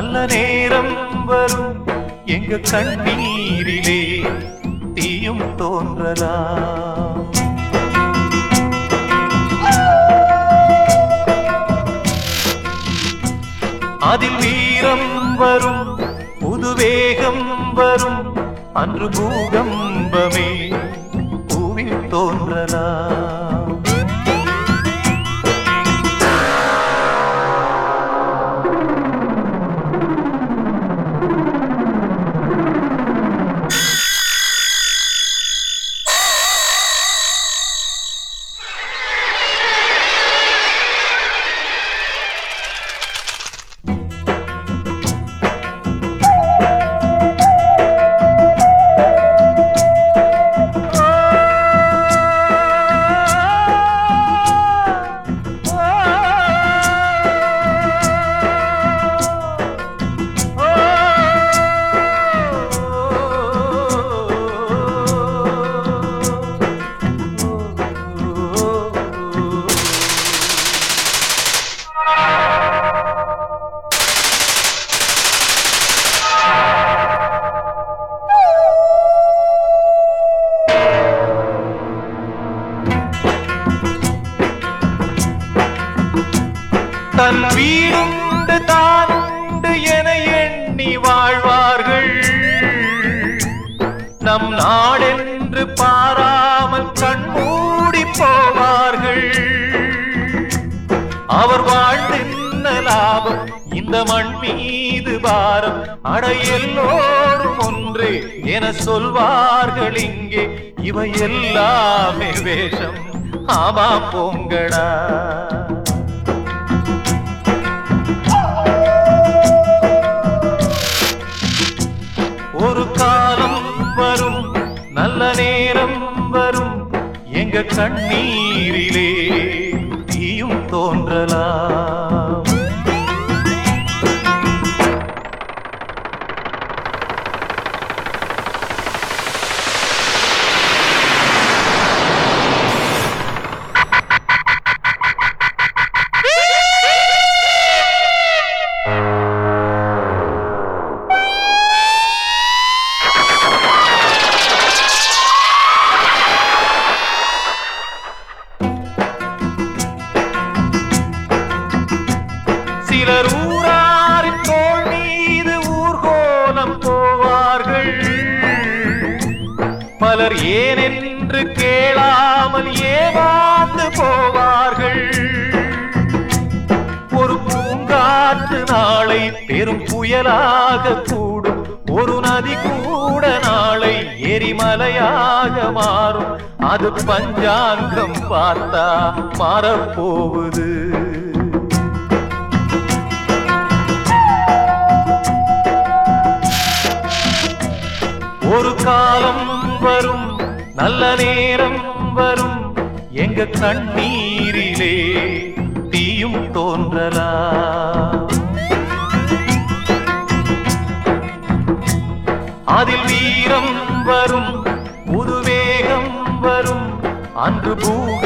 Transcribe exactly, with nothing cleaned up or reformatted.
நல்ல நேரம் வரும் எங்க கண்ணீரிலே தீயும் தோன்றலாம். அதில் வீரம் வரும் புதுவேகம் வரும் அன்று பூகம்பமே பூவில் தோன்றலாம். தன் வீடுண்டு தானுண்டு என எண்ணி வாழ்வார்கள். நம் நாடென்று பாராமல் கண்மூடி போவார்கள். அவர் வாழ்ந்தென்ன லாபம் இந்த மண் மீது பாரம் அட எல்லோரும் ஒன்றே என சொல்வார்கள் இங்கே. இவை எல்லாமே வேஷம் ஆமா போங்கடா. ஒரு காலம் வரும் நல்ல நேரம் வரும் எங்க கண்ணீரிலே தீயும் தோன்றலாம். சிலர் ஊராரின் தோள் மீது ஊர்கோலம் போவார்கள். பலர் ஏனென்று கேளாமல் ஏமாந்து போவார்கள். ஒரு பூங்காற்று நாளை பெரும் புயலாக கூடும். ஒரு நதி கூட நாளை எரிமலையாக மாறும். அது பஞ்சாங்கம் பார்த்தா மாறப்போகுது. ஒரு காலம் வரும் நல்ல நேரம் வரும் எங்க கண்ணீரிலே தீயும் தோன்றலாம். அதில் வீரம் வரும் புதுவேகம் வரும் அன்று பூ